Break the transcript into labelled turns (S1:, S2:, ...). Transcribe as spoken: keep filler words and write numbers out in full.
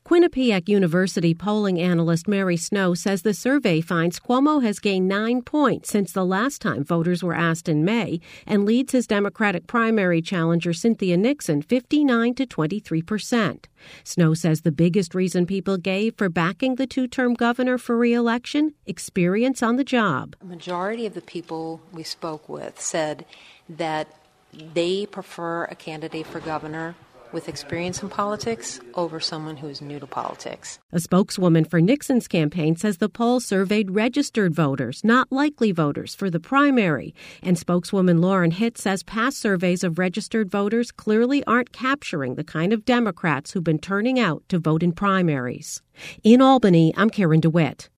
S1: Quinnipiac University polling analyst Mary Snow says the survey finds Cuomo has gained nine points since the last time voters were asked in May and leads his Democratic primary challenger Cynthia Nixon fifty-nine to twenty-three percent. Snow says the biggest reason people gave for backing the two-term governor for re-election: experience on the job.
S2: A majority of the people we spoke with said that they prefer a candidate for governor with experience in politics over someone who is new to politics.
S1: A spokeswoman for Nixon's campaign says the poll surveyed registered voters, not likely voters, for the primary. And spokeswoman Lauren Hitt says past surveys of registered voters clearly aren't capturing the kind of Democrats who've been turning out to vote in primaries. In Albany, I'm Karen DeWitt.